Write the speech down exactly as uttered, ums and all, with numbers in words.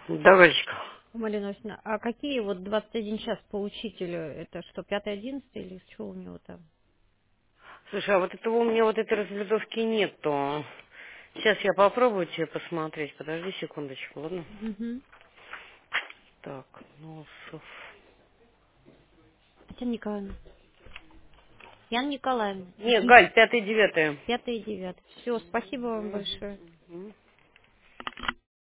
Давайте-ка. Малиновна, а какие вот двадцать один час по учителю? Это что, пятый, одиннадцатый или что у него там? Слушай, а вот этого у меня вот этой разведовки нету. Сейчас я попробую тебе посмотреть. Подожди секундочку, ладно? Угу. Так, Носов. Татьяна Николаевна. Яна Николаевна. Не, Галь, пятое, девятое. Пятый и девятый. Все, спасибо вам большое. Мгм.